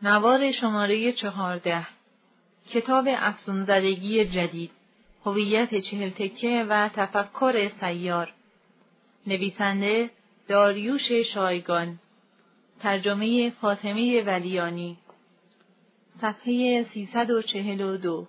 نوار شماره 14 کتاب افسون‌زدگی جدید هویت 40 تکه و تفکر سیار نویسنده داریوش شایگان ترجمه فاطمه ولیانی صفحه 342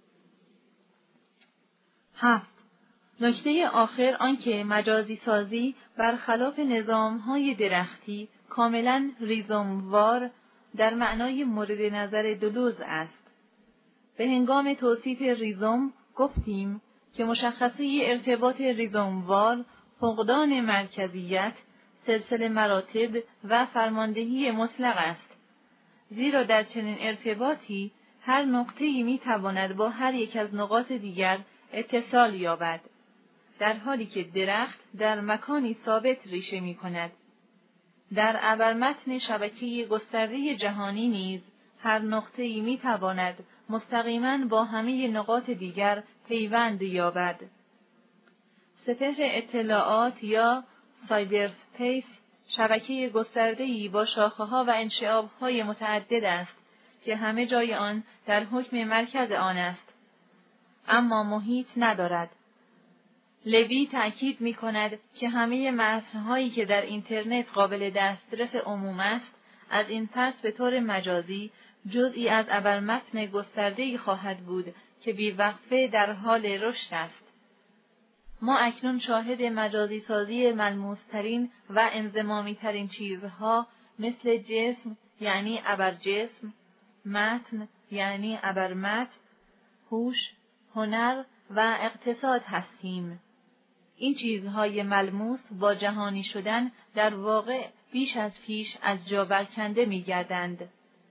7. نکته آخر آنکه مجازی سازی برخلاف نظام‌های درختی کاملاً ریزوموار در معنای مورد نظر دلوز است. به هنگام توصیف ریزوم گفتیم که مشخصه ارتباط ریزوموار فقدان مرکزیت، سلسله مراتب و فرماندهی مطلق است. زیرا در چنین ارتباطی هر نقطه‌ای می‌تواند با هر یک از نقاط دیگر اتصال یابد، در حالی که درخت در مکانی ثابت ریشه می‌کند. در ابرمتن شبکه گسترده جهانی نیز هر نقطه‌ای می‌تواند مستقیماً با همه نقاط دیگر پیوند یابد. سپهر اطلاعات یا سایبرسپیس شبکه گسترده‌ای با شاخه‌ها و انشعاب‌های متعدد است که همه جای آن در حکم مرکز آن است، اما محیط ندارد. لوی تأکید می‌کند که همه متن‌هایی که در اینترنت قابل دسترس عموم است، از این پس به طور مجازی جزئی از ابرمتن گسترده‌ای خواهد بود که بی‌وقفه در حال رشد است. ما اکنون شاهد مجازی سازی ملموس‌ترین و انضمامی‌ترین چیزها مثل جسم یعنی ابرجسم، متن یعنی ابرمتن، هوش، هنر و اقتصاد هستیم. این چیزهای ملموس با جهانی شدن در واقع بیش از پیش از جا برکنده می‌گردند.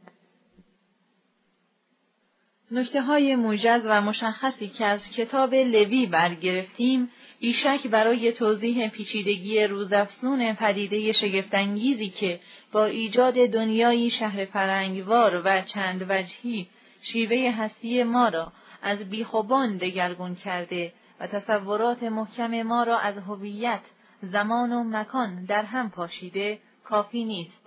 نکته‌های موجز و مشخصی که از کتاب لوی برگرفتیم، بیشک برای توضیح پیچیدگی روزافزون پدیده شگفت‌انگیزی که با ایجاد دنیایی شهر فرنگوار و چند وجهی شیوه هستی ما را از بیخوبان دگرگون کرده و تصورات محکم ما را از هویت، زمان و مکان در هم پاشیده کافی نیست.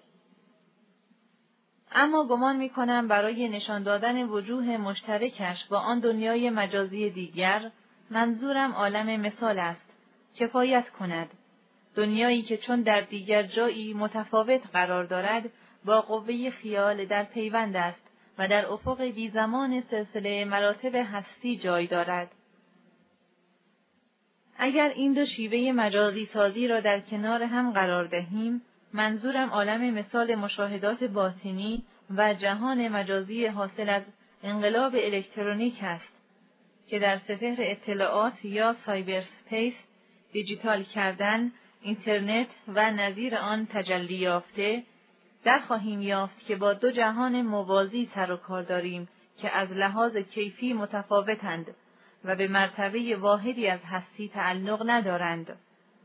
اما گمان می‌کنم برای نشان دادن وجوه مشترکش با آن دنیای مجازی دیگر، منظورم عالم مثال است، کفایت کند. دنیایی که چون در دیگر جایی متفاوت قرار دارد، با قوه خیال در پیوند است و در افق بی زمان سلسله مراتب هستی جای دارد. اگر این دو شیوه مجازی سازی را در کنار هم قرار دهیم، منظورم عالم مثال مشاهدات باطنی و جهان مجازی حاصل از انقلاب الکترونیک است که در سپهر اطلاعات یا سایبرسپیس دیجیتال کردن، اینترنت و نظیر آن تجلی یافته، در خواهیم یافت که با دو جهان موازی سر و کار داریم که از لحاظ کیفی متفاوتند و به مرتبه واحدی از هستی تعلق ندارند.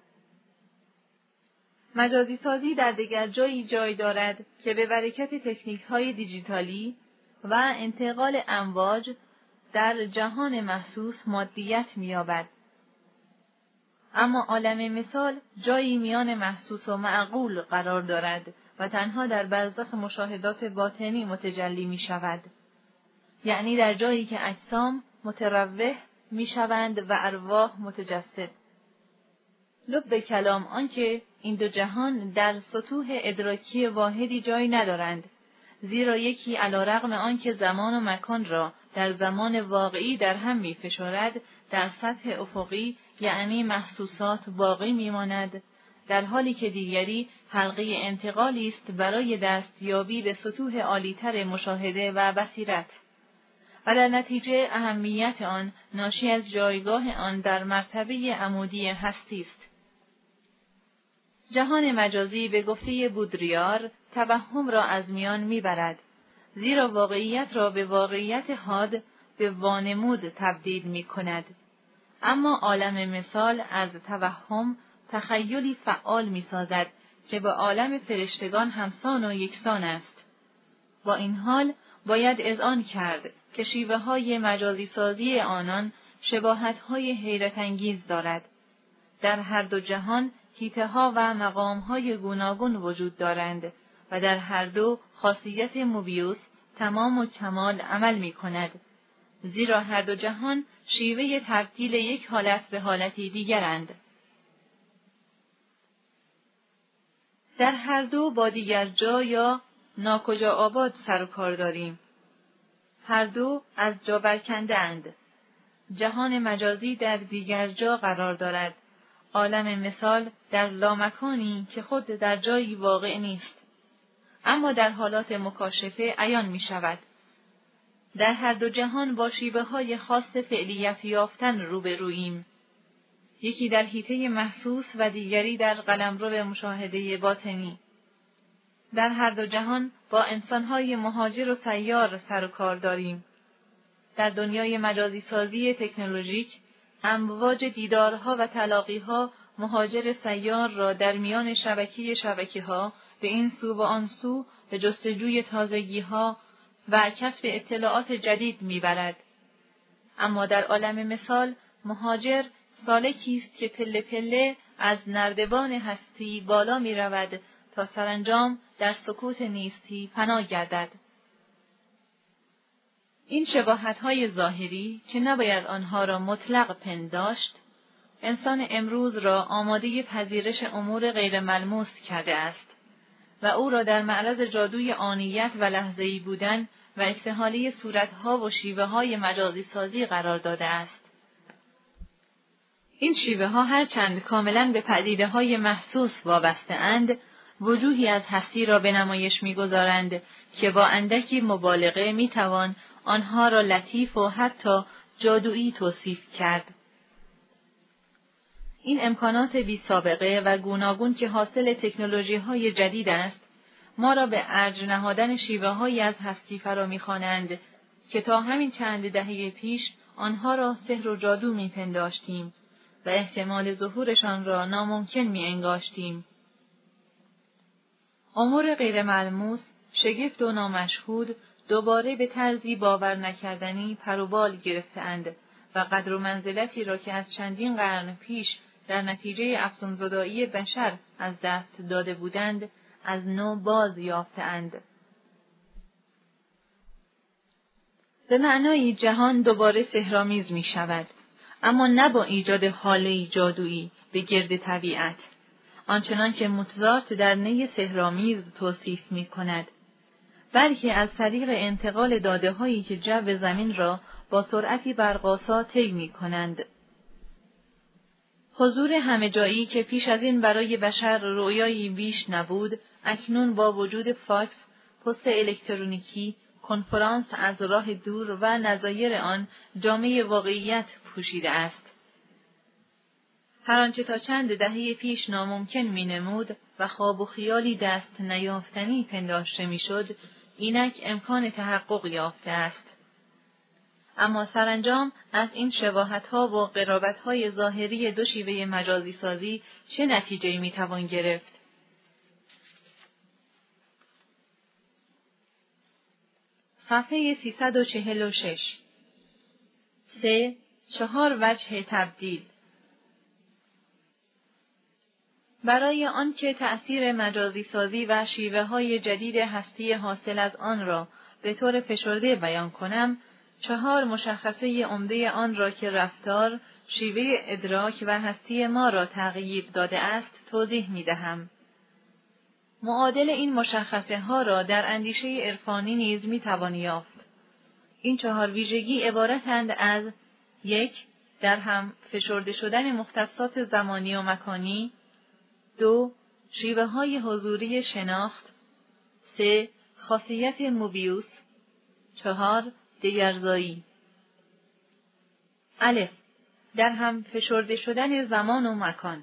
مجازی سازی در دیگر جایی جای دارد که به برکت تکنیک‌های دیجیتالی و انتقال امواج در جهان محسوس مادیت می‌یابد. اما عالم مثال جایی میان محسوس و معقول قرار دارد و تنها در برزخ مشاهدات باطنی متجلی می‌شود، یعنی در جایی که اجسام متروح می‌شوند و ارواح متجسد. لب کلام آنکه این دو جهان در سطوح ادراکی واحدی جای ندارند، زیرا یکی علی‌رغم آنکه زمان و مکان را در زمان واقعی در هم می‌فشارد، در سطح افقی یعنی محسوسات باقی می‌ماند، در حالی که دیگری حلقه انتقالی است برای دستیابی به سطوح عالی‌تر مشاهده و بصیرت، و در نتیجه اهمیت آن ناشی از جایگاه آن در مرتبه عمودی هستی است. جهان مجازی به گفته بودریار توهم را از میان میبرد، زیرا واقعیت را به واقعیت حاد به وانمود تبدیل میکند. اما عالم مثال از توهم تخیلی فعال میسازد که با عالم فرشتگان همسان و یکسان است. با این حال باید اذعان کرد که شیوه‌های مجازی سازی آنان شباهت‌های حیرت انگیز دارد. در هر دو جهان حیطه‌ها و مقام‌های گوناگون وجود دارند و در هر دو خاصیت موبیوس تمام و کمال عمل می‌کند، زیرا هر دو جهان شیوه تبدیل یک حالت به حالتی دیگرند. در هر دو با دیگر جا یا ناکجا آباد سر و کار داریم. هر دو از جا برکنده اند. جهان مجازی در دیگر جا قرار دارد. عالم مثال در لامکانی که خود در جایی واقع نیست، اما در حالات مکاشفه عیان می شود. در هر دو جهان با شیوه‌های خاص فعلیت یافتن روبروییم. یکی در حیطه محسوس و دیگری در قلمرو مشاهده باطنی. در هر دو جهان با انسان‌های مهاجر و سیار سر و کار داریم. در دنیای مجازی سازی تکنولوژیک، امواج دیدارها و تلاقیها مهاجر سیار را در میان شبکه‌ها به این سو و آن سو به جستجوی تازگی‌ها و کسب اطلاعات جدید می‌برد. اما در عالم مثال، مهاجر سالکی است که پله پله از نردبان هستی بالا می‌رود تا سرانجام در سکوت نیستی پناه گردد. این شباهت‌های ظاهری که نباید آنها را مطلق پنداشت، انسان امروز را آماده پذیرش امور غیر ملموس کرده است و او را در معرض جادوی آنیت و لحظه‌ای بودن و استحاله صورت‌ها و شیوه‌های مجازی سازی قرار داده است. این شیوه‌ها هرچند کاملاً به پدیده‌های محسوس وابسته اند، وجوهی از هستی را به نمایش می‌گذارند که با اندکی مبالغه می‌توان آنها را لطیف و حتی جادویی توصیف کرد. این امکانات بی‌سابقه و گوناگون که حاصل تکنولوژی‌های جدید است، ما را به ارج نهادن شیوه‌هایی از هستی فرا می‌خوانند که تا همین چند دهه پیش آنها را سحر و جادو می‌پنداشتیم و احتمال ظهورشان را ناممکن می‌انگاشتیم. امور غیر ملموس، شگفت و نامشهود دوباره به طرزی باور نکردنی پر و بال گرفته‌اند و قدر و منزلتی را که از چندین قرن پیش در نتیجه افسون‌زدایی بشر از دست داده بودند، از نو باز یافته‌اند. به معنای جهان دوباره سحرآمیز می شود، اما نه با ایجاد حاله‌ای جادویی به گرد طبیعت، آنچنان که موتزارت در نی سحرآمیز توصیف می کند، بلکه از طریق انتقال داده‌هایی که جو زمین را با سرعتی برق‌آسا طی می کنند. حضور همه جایی که پیش از این برای بشر رویایی بیش نبود، اکنون با وجود فاکس، پست الکترونیکی، کنفرانس از راه دور و نظایر آن جامعه واقعیت پوشیده است. هر آنچه تا چند دهه پیش ناممکن می‌نمود و خواب و خیالی دست نیافتنی پنداشته می‌شد، اینک امکان تحقق یافته است. اما سرانجام از این شباهت‌ها و قرابت‌های ظاهری دو شیوه مجازی سازی چه نتیجه‌ای می‌توان گرفت؟ صفحه 346. 4 وجه تبدیل. برای آنکه تأثیر مجازی سازی و شیوه‌های جدید هستی حاصل از آن را به طور فشرده بیان کنم، 4 مشخصه عمده آن را که رفتار، شیوه ادراک و هستی ما را تغییر داده است توضیح می‌دهم. معادل این مشخصه ها را در اندیشه عرفانی نیز می‌توان یافت. این 4 ویژگی عبارتند از 1. در هم فشرده شدن مختصات زمانی و مکانی. 2. شیوه‌های حضوری شناخت. 3. خاصیت موبیوس. 4. دگرزایی. الف. در هم فشرده شدن زمان و مکان.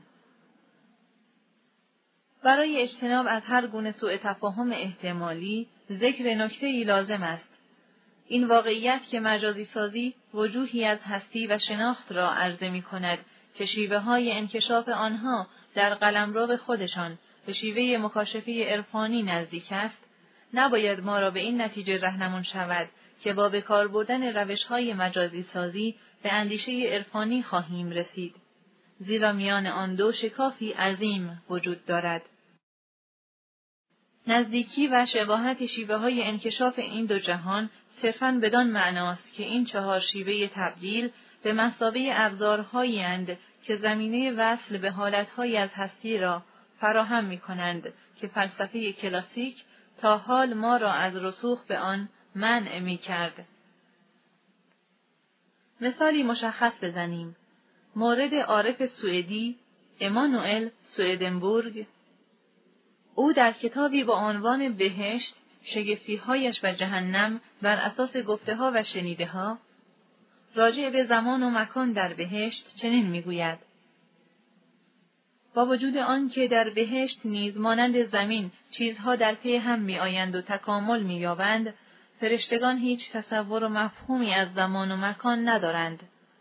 برای اجتناب از هر گونه سوء تفاهم احتمالی، ذکر نکته‌ای لازم است. این واقعیت که مجازی سازی وجوهی از هستی و شناخت را عرضه می‌کند که شیوه‌های انکشاف آنها در قلمرو خودشان به شیوه مکاشفه عرفانی نزدیک است، نباید ما را به این نتیجه رهنمون شود که با به کار بردن روش‌های مجازی سازی به اندیشه عرفانی خواهیم رسید، زیرا میان آن دو شکافی عظیم وجود دارد. نزدیکی و شباهت شیوه‌های انکشاف این دو جهان صرفاً بدان معناست که این چهار شیوه تبدیل به مثابه ابزارهایی اند که زمینه وصل به حالتهایی از هستی را فراهم می‌کنند که فلسفه کلاسیک تا حال ما را از رسوخ به آن منع می‌کرد. مثالی مشخص بزنیم. مورد عارف سوئدی امانوئل سوئدنبورگ، او در کتابی با عنوان بهشت، شگفتی‌هایش و جهنم بر اساس گفته‌ها و شنیده‌ها، راجع به زمان و مکان در بهشت چنین می‌گوید: با وجود آنکه در بهشت نیز مانند زمین چیزها در پی هم می‌آیند و تکامل می‌یابند، فرشتگان هیچ تصور و مفهومی از زمان و مکان ندارند.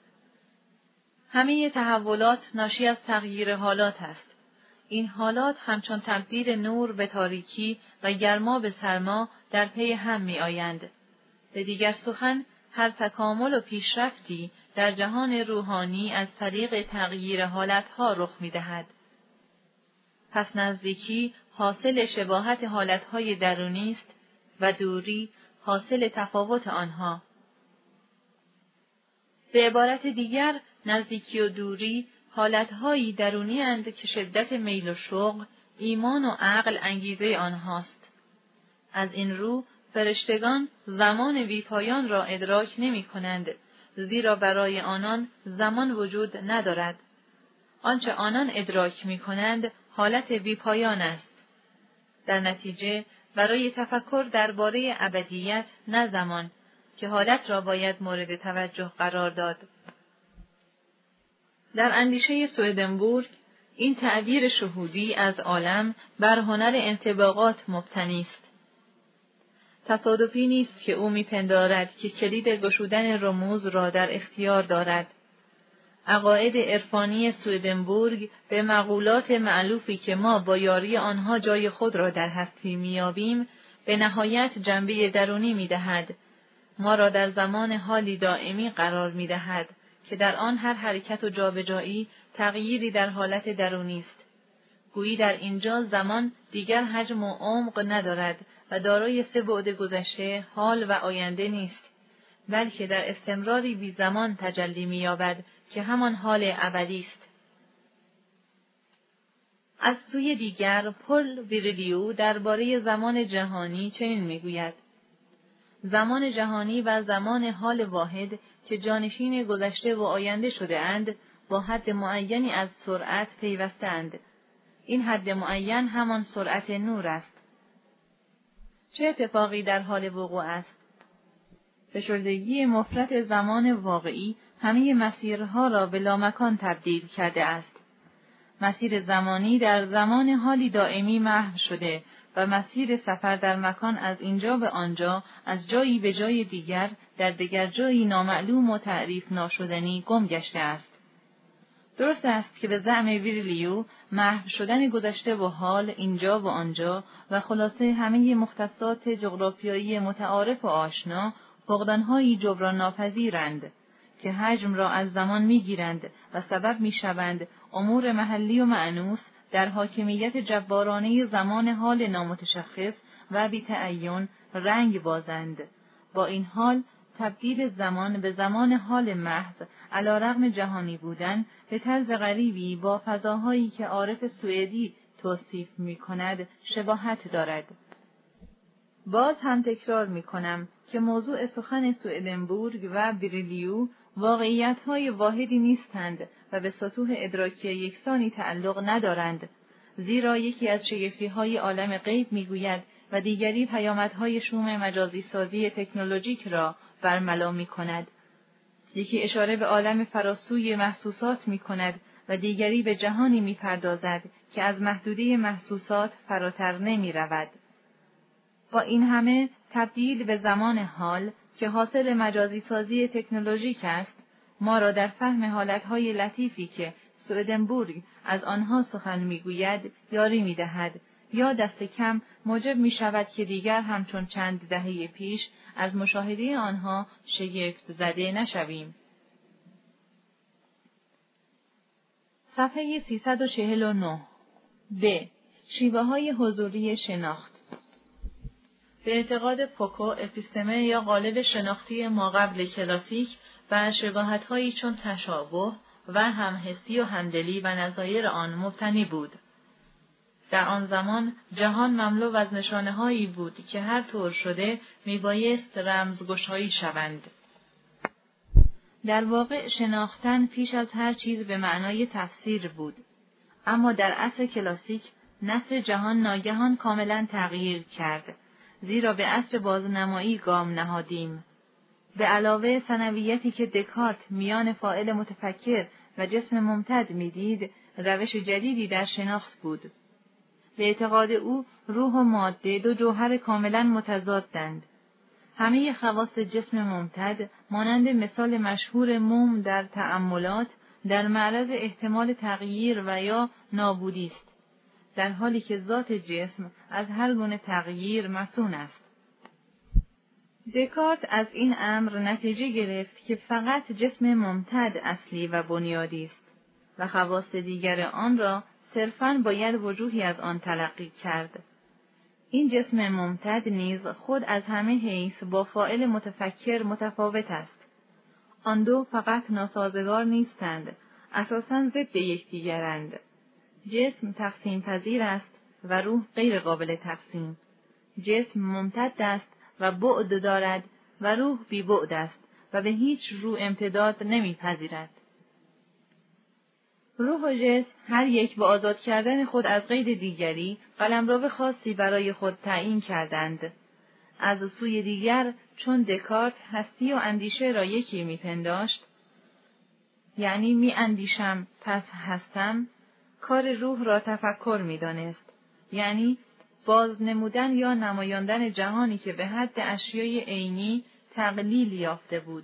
همه تحولات ناشی از تغییر حالات است. این حالات همچون تبدیل نور به تاریکی و گرما به سرما در پی هم می‌آیند. به دیگر سخن، هر تکامل و پیشرفتی در جهان روحانی از طریق تغییر حالتها رخ می‌دهد. پس نزدیکی حاصل شباهت حالتهای درونی است و دوری حاصل تفاوت آنها. به عبارت دیگر، نزدیکی و دوری حالتهایی درونی اند که شدت میل و شوق، ایمان و عقل انگیزه آنهاست. از این رو فرشتگان زمان بیپایان را ادراک نمی کنند، زیرا برای آنان زمان وجود ندارد. آنچه آنان ادراک می کنند حالت بیپایان است. در نتیجه برای تفکر درباره ابدیت نه زمان که حالت را باید مورد توجه قرار داد. در اندیشه سوئدنبورگ این تعبیر شهودی از عالم بر هنر انطباقات مبتنی است. تصادفی نیست که او می‌پندارد که کلید گشودن رموز را در اختیار دارد. عقاید عرفانی سوئدنبورگ به مقولات مألوفی که ما با یاری آنها جای خود را در هستی می‌یابیم، به نهایت جنبه درونی می‌دهد. ما را در زمان حالی دائمی قرار می‌دهد که در آن هر حرکت و جابجایی تغییری در حالت درونی است. گویی در اینجا زمان دیگر حجم و عمق ندارد و دارای سه بعد گذشته، حال و آینده نیست، بلکه در استمراری بی زمان تجلی می‌یابد که همان حال ابدی است. از سوی دیگر پل ویرلیو درباره زمان جهانی چنین می‌گوید: زمان جهانی و زمان حال واحد که جانشین گذشته و آینده شده اند، با حد معینی از سرعت پیوسته اند. این حد معین همان سرعت نور است. چه اتفاقی در حال وقوع است؟ فشردگی مفرط زمان واقعی همه مسیرها را به لامکان تبدیل کرده است. مسیر زمانی در زمان حالی دائمی محو شده و مسیر سفر در مکان از اینجا به آنجا، از جایی به جای دیگر، در دیگر جایی نامعلوم و تعریف ناشدنی گم گشته است. درست است که به زعم ویرلیو محو شدن گذشته و حال اینجا و آنجا و خلاصه همه مختصات جغرافیایی متعارف و آشنا فقدان‌هایی جبران ناپذیرند که حجم را از زمان می‌گیرند و سبب می‌شوند امور محلی و مأنوس در حاکمیت جبارانه زمان حال نامتشخص و بی‌تعین رنگ بازند. با این حال تبدیل زمان به زمان حال محض علی‌رغم جهانی بودن به طرز غریبی با فضاهایی که عارف سوئدی توصیف می‌کند شباهت دارد. باز هم تکرار می‌کنم که موضوع سخن سوئدنبورگ و ویرلیو واقعیت‌های واحدی نیستند و به سطوح ادراکی یکسانی تعلق ندارند، زیرا یکی از شگفتی‌های عالم غیب می‌گوید و دیگری پیامدهای شوم مجازی سازی تکنولوژیک را برملا می‌کند. یکی اشاره به عالم فراسوی محسوسات می‌کند و دیگری به جهانی می‌پردازد که از محدوده محسوسات فراتر نمی‌رود. با این همه تبدیل به زمان حال که حاصل مجازی سازی تکنولوژیک است، ما را در فهم حالتهای لطیفی که سوئدنبورگ از آنها سخن می‌گوید یاری می‌دهد، یا دست کم موجب می‌شود که دیگر همچون چند دهه پیش از مشاهده آنها شگفت زده نشویم. صفحه 349 ب. شیوه‌های حضوری شناخت. به اعتقاد پوکو، اپیستمه یا قالب شناختی ماقبل کلاسیک بر شباهت‌هایی چون تشابه و همحسی و همدلی و نظایر آن مبتنی بود. در آن زمان جهان مملو از نشانه‌هایی بود که هر طور شده میبایست رمزگشایی شوند. در واقع شناختن پیش از هر چیز به معنای تفسیر بود. اما در عصر کلاسیک نسل جهان ناگهان کاملا تغییر کرد، زیرا به عصر بازنمایی گام نهادیم. به علاوه ثانویتی که دکارت میان فاعل متفکر و جسم ممتد میدید، روش جدیدی در شناخت بود. به اعتقاد او روح و ماده دو جوهر کاملا متضادند. همه خواص جسم ممتد مانند مثال مشهور موم در تأملات در معرض احتمال تغییر و یا نابودی است، در حالی که ذات جسم از هر گونه تغییر مصون است. دکارت از این امر نتیجه گرفت که فقط جسم ممتد اصلی و بنیادی است و خواص دیگر آن را صرفاً باید وجوهی از آن تلقی کرد. این جسم ممتد نیز خود از همه حیث با فاعل متفکر متفاوت است. آن دو فقط ناسازگار نیستند، اساساً ضد یکدیگرند. جسم تقسیم پذیر است و روح غیر قابل تقسیم. جسم ممتد است و بعد دارد و روح بی بعد است و به هیچ رو امتداد نمیپذیرد. روح و جسم هر یک با آزاد کردن خود از قید دیگری قلمرو خاصی برای خود تعیین کردند. از سوی دیگر چون دکارت هستی و اندیشه را یکی میپنداشت، یعنی میاندیشم پس هستم، کار روح را تفکر میدانست، یعنی باز نمودن یا نمایاندن جهانی که به حد اشیای عینی تقلیل یافته بود.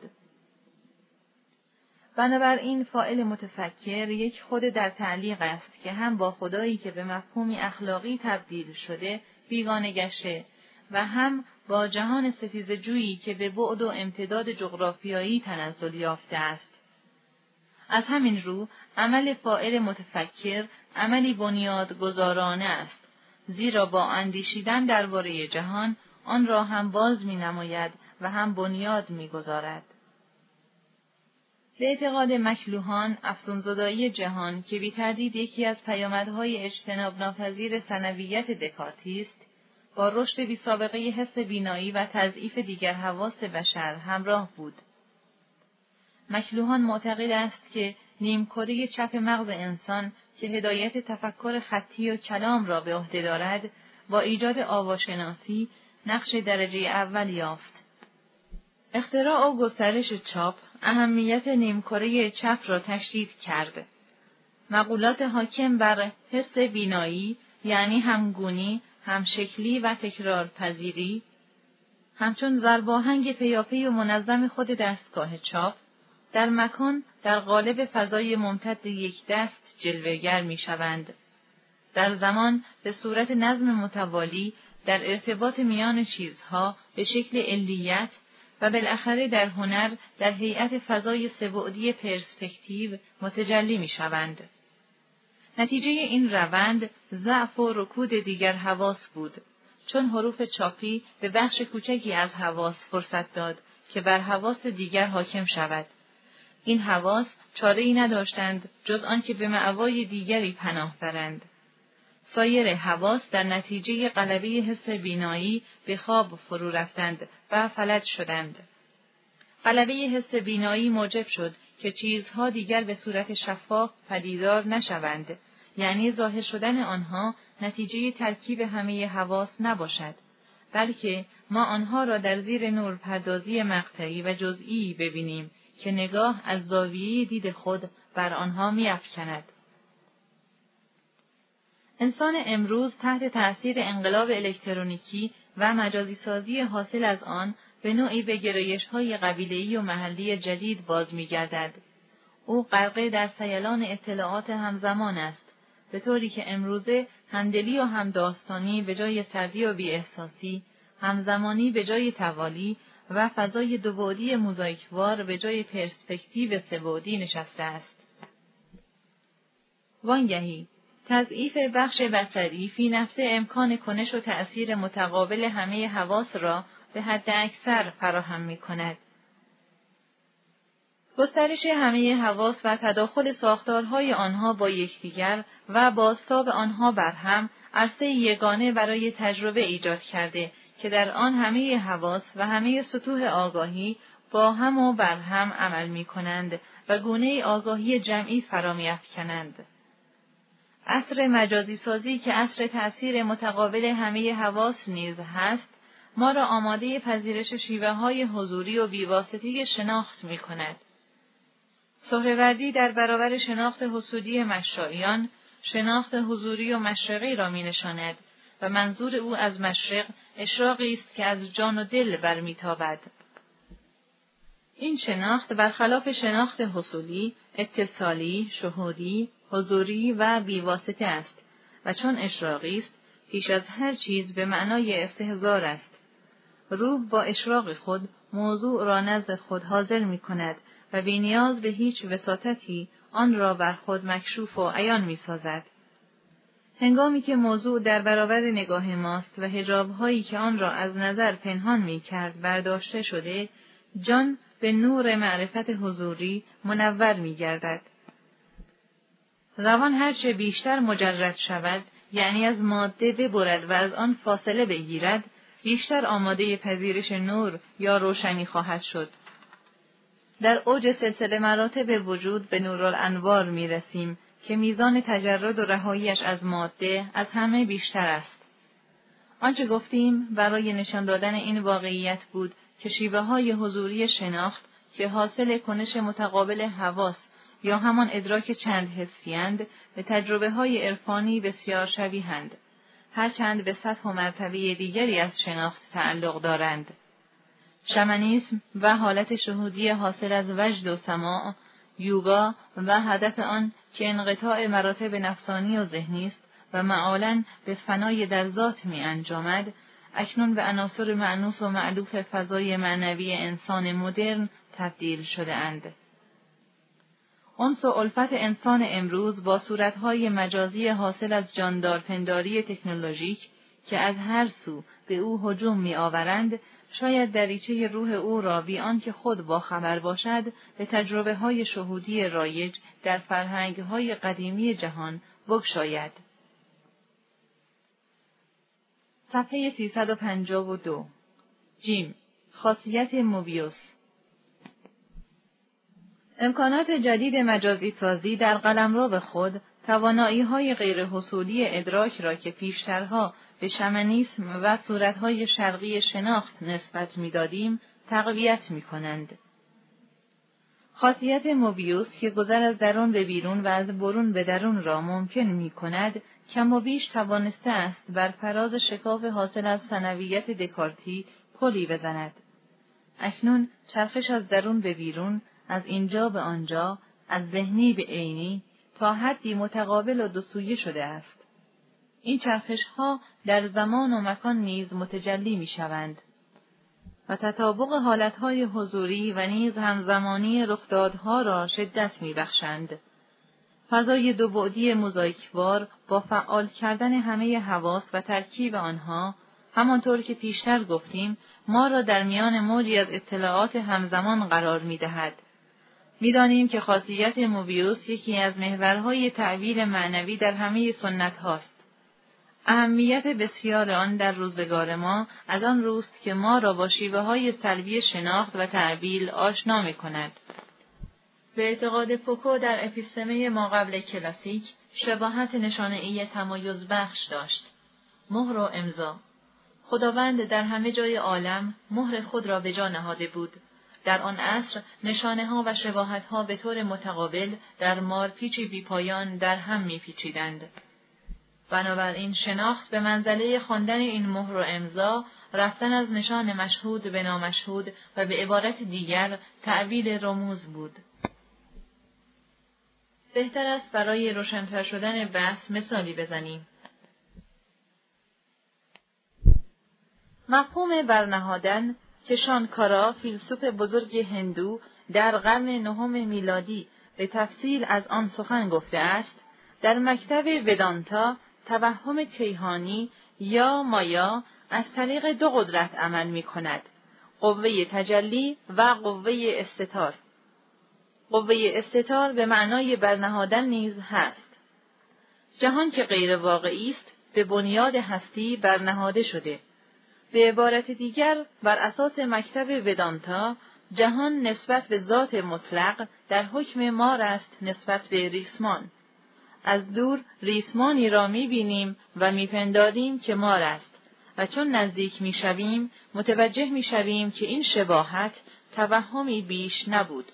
بنابراین فاعل متفکر یک خود در تعلیق است که هم با خدایی که به مفهومی اخلاقی تبدیل شده بیگانه گشته و هم با جهان ستیزجویی که به بعد و امتداد جغرافیایی تنزل یافته است. از همین رو عمل فاعل متفکر عملی بنیادگذارانه است، زیرا با اندیشیدن درباره جهان آن را هم باز می‌نماید و هم بنیاد می‌گذارد. به اعتقاد مکلوهان، افزون‌زدایی جهان که بی تردید یکی از پیامدهای اجتناب ناپذیر ثانویت دکارتی است، با رشد بی سابقه حس بینایی و تضعیف دیگر حواس بشر همراه بود. مکلوهان معتقد است که نیمکره چپ مغز انسان که هدایت تفکر خطی و کلام را به عهده دارد، با ایجاد آواشناسی نقش درجه اول یافت. اختراع و گسترش چاپ اهمیت نیمکره چپ را تشدید کرد. مقولات حاکم بر حس بینایی، یعنی همگونی، همشکلی و تکرارپذیری، همچون ضرباهنگ پیاپی و منظم خود دستگاه چاپ، در مکان در قالب فضای ممتد یک دست جلوه‌گر می‌شوند. در زمان به صورت نظم متوالی در ارتباط میان چیزها به شکل علیت و بالاخره در هنر در هیئت فضای سه‌بعدی پرسپکتیو متجلی می‌شوند. نتیجه این روند ضعف و رکود دیگر حواس بود، چون حروف چاپی به بخش کوچکی از حواس فرصت داد که بر حواس دیگر حاکم شود. این حواس چاره‌ای نداشتند جز آنکه به مأوای دیگری پناه برند. سایر حواس در نتیجه غلبه حس بینایی به خواب فرو رفتند و فلج شدند. غلبه حس بینایی موجب شد که چیزها دیگر به صورت شفاف پدیدار نشوند، یعنی ظاهر شدن آنها نتیجه ترکیب همه حواس نباشد، بلکه ما آنها را در زیر نور پردازی مقطعی و جزئی ببینیم که نگاه از زاویه دید خود بر آنها می‌افکند. انسان امروز تحت تأثیر انقلاب الکترونیکی و مجازی سازی حاصل از آن به نوعی به گرایش‌های قبیله‌ای و محلی جدید باز می‌گردد. او غرقه در سیلان اطلاعات همزمان است، به طوری که امروزه همدلی و همداستانی به جای سردی و بی‌احساسی، همزمانی به جای توالی و فضای دوبعدی موزاییکوار به جای پرسپکتیو سه‌بعدی نشسته است. وانگهی تضعیف بخش بصری فی نفسه امکان کنش و تأثیر متقابل همه حواس را به حد اکثر فراهم می‌کند. گسترش همه حواس و تداخل ساختارهای آنها با یکدیگر و بازتاب آنها بر هم عرصه یگانه برای تجربه ایجاد کرده که در آن همه حواس و همه سطوح آگاهی با هم و بر هم عمل می‌کنند و گونه آگاهی جمعی فرا می‌افکنند. عصر مجازی سازی که عصر تأثیر متقابل همه حواس نیز هست، ما را آماده پذیرش شیوه‌های حضوری و بیواسطه شناخت می‌کند. سهروردی در برابر شناخت حسودی مشرقیان، شناخت حضوری و مشرقی را می‌نشاند و منظور او از مشرق اشراقی است که از جان و دل برمی‌تابد. این شناخت برخلاف شناخت حصولی، اتصالی، شهودی، حضوری و بیواسطه است و چون اشراقی است، پیش از هر چیز به معنای استحضار است. روح با اشراق خود موضوع را نزد خود حاضر می‌کند و بی نیاز به هیچ وساطتی آن را بر خود مکشوف و عیان می‌سازد. هنگامی که موضوع در برابر نگاه ماست و حجاب‌هایی که آن را از نظر پنهان می‌کرد برداشته شده، جان به نور معرفت حضوری منور می‌گردد. روان هرچه بیشتر مجرد شود، یعنی از ماده ببرد و از آن فاصله بگیرد، بیشتر آماده پذیرش نور یا روشنی خواهد شد. در اوج سلسله مراتب وجود به نورالانوار می‌رسیم که میزان تجرد و رهاییش از ماده از همه بیشتر است. آنچه گفتیم برای نشان دادن این واقعیت بود که شیوه‌های حضوری شناخت که حاصل کنش متقابل حواس یا همان ادراک چند حسی‌اند، به تجربه‌های عرفانی بسیار شبیه‌اند، هرچند به سطح و مرتبه دیگری از شناخت تعلق دارند. شمنیسم و حالت شهودی حاصل از وجد و سماع، یوگا و هدف آن که انقطاع مراتب نفسانی و ذهنی است و معالاً به فنای در ذات می انجامد، اکنون به عناصر مأنوس و مألوف فضای معنوی انسان مدرن تبدیل شده اند. انس و الفت انسان امروز با صورتهای مجازی حاصل از جاندارپنداری تکنولوژیک که از هر سو به او هجوم می آورند، شاید دریچه روح او را بی آنکه خود باخبر باشد به تجربه‌های شهودی رایج در فرهنگ‌های قدیمی جهان بگشاید. صفحه 352 جیم، خاصیت موبیوس. امکانات جدید مجازی سازی در قلمرو خود توانایی‌های غیر حصولی ادراک را که پیشترها به شمنیسم و صورت‌های شرقی شناخت نسبت می‌دادیم تقویت می‌کنند. خاصیت موبیوس که گذر از درون به بیرون و از برون به درون را ممکن می‌کند، کم و بیش توانسته است بر فراز شکاف حاصل از ثانویت دکارتی پلی بزند. اکنون چرخش از درون به بیرون، از اینجا به آنجا، از ذهنی به عینی، تا حدی متقابل و دوسویه شده است. این چرخش‌ها در زمان و مکان نیز متجلی می‌شوند و تطابق حالتهای حضوری و نیز همزمانی رخدادها را شدت می‌بخشند. فضای دو بعدی موزاییکوار با فعال کردن همه حواس و ترکیب آنها، همانطور که پیشتر گفتیم، ما را در میان موجی از اطلاعات همزمان قرار می‌دهد. می‌دانیم که خاصیت موبیوس یکی از محورهای تعبیر معنوی در همه سنت هاست. اهمیت بسیار آن در روزگار ما از آن روست که ما را با شیوه‌های سلبی شناخت و تعبیر آشنا می‌کند. به اعتقاد فوکو در اپیستمه ماقبل کلاسیک شباهت نشانه‌ای تمایز بخش داشت. مهر و امضا. خداوند در همه جای عالم مهر خود را به جا نهاده بود. در آن عصر نشانه‌ها و شباهت‌ها به طور متقابل در مارپیچی بیپایان در هم می‌پیچیدند. بنابراین شناخت به منزله خواندن این مهر و امضا، رفتن از نشان مشهود به نامشهود و به عبارت دیگر تأویل رموز بود. بهتر است برای روشن‌تر شدن بحث مثالی بزنیم. مفهوم برنهادن که شانکارا فیلسوف بزرگ هندو در قرن 9 میلادی به تفصیل از آن سخن گفته است، در مکتب ودانتا توهم کیهانی یا مایا از طریق دو قدرت عمل می‌کند: قوه تجلی و قوه استتار. قوه استتار به معنای برنهادن نیز هست. جهان که غیر واقعی است به بنیاد هستی برنهاده شده. به عبارت دیگر بر اساس مکتب ودانتا جهان نسبت به ذات مطلق در حکم مار است نسبت به ریسمان. از دور ریسمانی را می‌بینیم و می‌پنداریم که مار است و چون نزدیک می‌شویم متوجه می‌شویم که این شباهت توهمی بیش نبود.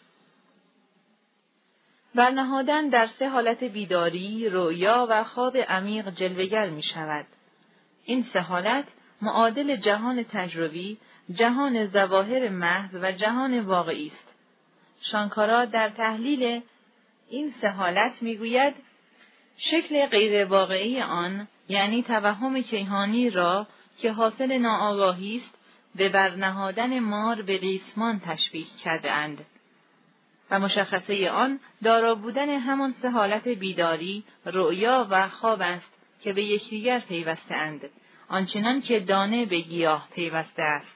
برنهادن در سه حالت بیداری، رؤیا و خواب عمیق جلوه‌گر می‌شود. این سه حالت معادل جهان تجربی، جهان ظواهر محض و جهان واقعی است. شانکارا در تحلیل این سه حالت می‌گوید شکل غیر واقعی آن، یعنی توهم کیهانی را که حاصل ناآگاهی است، به برنهادن مار به ریسمان تشبیه کرده‌اند و مشخصه آن دارا بودن همان سه حالت بیداری، رؤیا و خواب است که به یکدیگر پیوسته‌اند، آنچنان که دانه به گیاه پیوسته است.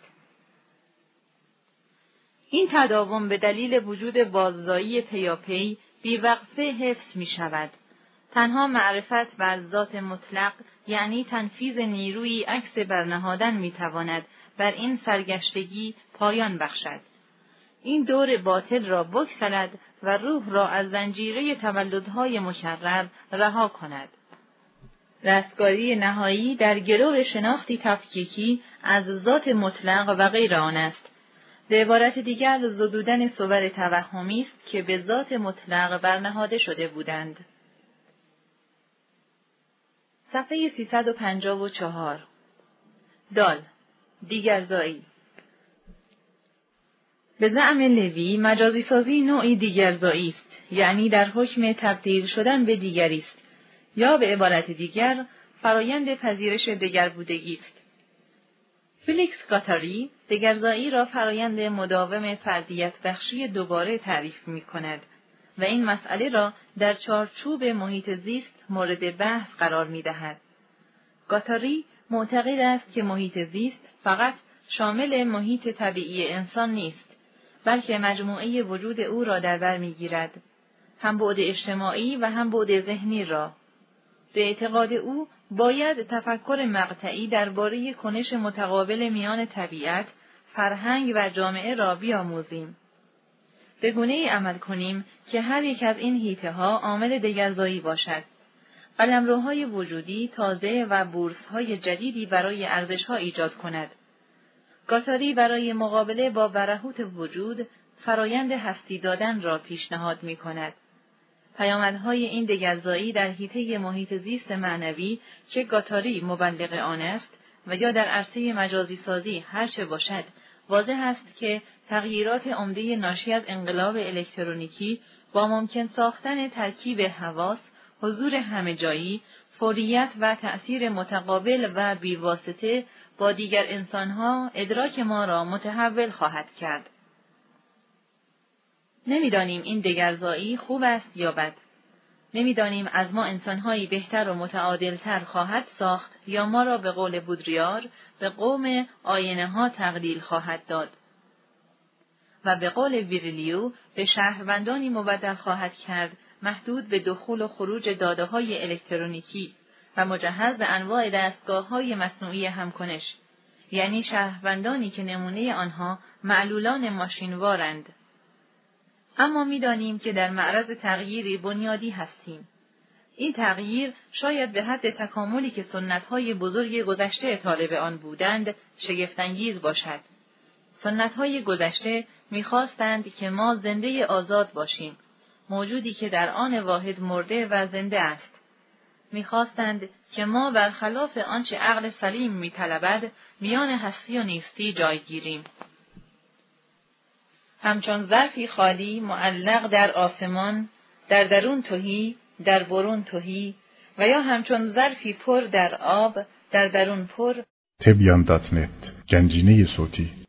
این تداوم به دلیل وجود باززایی پیاپی بی‌وقفه حفظ می‌شود. تنها معرفت بر ذات مطلق، یعنی تنفیذ نیروی عکس برنهادن می‌تواند بر این سرگشتگی پایان بخشد. این دور باطل را بگسلد و روح را از زنجیره تولدهای مکرر رها کند. رستگاری نهایی در گرو شناختی تفکیکی از ذات مطلق و غیر آن است. به عبارت دیگر زدودن صور توهمی است که به ذات مطلق برنهاده شده بودند. صفحه 354. دال دیگرزایی. به زعم لوی مجازی سازی نوعی دیگرزایی است، یعنی در حکم تبدیل شدن به دیگری است، یا به عبارت دیگر فرایند پذیرش دگربودگی است. فلیکس گاتاری دگرزایی را فرایند مداوم فردیت بخشی دوباره تعریف می‌کند و این مسئله را در چارچوب محیط زیست مورد بحث قرار می‌دهد. گاتاری معتقد است که محیط زیست فقط شامل محیط طبیعی انسان نیست، بلکه مجموعه وجود او را در بر می‌گیرد، هم بعد اجتماعی و هم بعد ذهنی را. به اعتقاد او باید تفکر مقطعی درباره کنش متقابل میان طبیعت، فرهنگ و جامعه را بیاموزیم. به گونه‌ای عمل کنیم که هر یک از این حیطه‌ها عامل دگرزایی باشد. قلمروهای وجودی تازه و بورس‌های جدیدی برای ارزش‌ها ایجاد کند. گاتاری برای مقابله با برهوت وجود فرایند هستی دادن را پیشنهاد می‌کند. پیامدهای این دگرزایی در حیطه محیط زیست معنوی که گاتاری مبلغ آن است و یا در عرصه مجازی سازی هرچه باشد، واضح است که تغییرات عمده ناشی از انقلاب الکترونیکی با ممکن ساختن ترکیب حواس، حضور همه‌جایی، فوریت و تأثیر متقابل و بیواسطه با دیگر انسانها ادراک ما را متحول خواهد کرد. نمی‌دانیم این دگرزایی خوب است یا بد. نمی‌دانیم از ما انسان‌هایی بهتر و متعادل‌تر خواهد ساخت یا ما را به قول بودریار به قوم آینه‌ها تقلیل خواهد داد و به قول ویرلیو به شهروندانی مبدل خواهد کرد محدود به دخول و خروج داده‌های الکترونیکی و مجهز به انواع دستگاه‌های مصنوعی همکنش، یعنی شهروندانی که نمونه آنها معلولان ماشینوارند. اما می‌دانیم که در معرض تغییری بنیادی هستیم. این تغییر شاید به حد تکاملی که سنت‌های بزرگ گذشته طالب آن بودند شگفت‌انگیز باشد. سنت‌های گذشته می‌خواستند که ما زنده آزاد باشیم، موجودی که در آن واحد مرده و زنده است. می‌خواستند که ما برخلاف آنچه عقل سلیم می‌طلبد میان هستی و نیستی جای گیریم. همچون ظرفی خالی معلق در آسمان، در درون تهی، در برون تهی، و یا همچون ظرفی پر در آب، در درون پر. تبیان.net گنجینه صوتی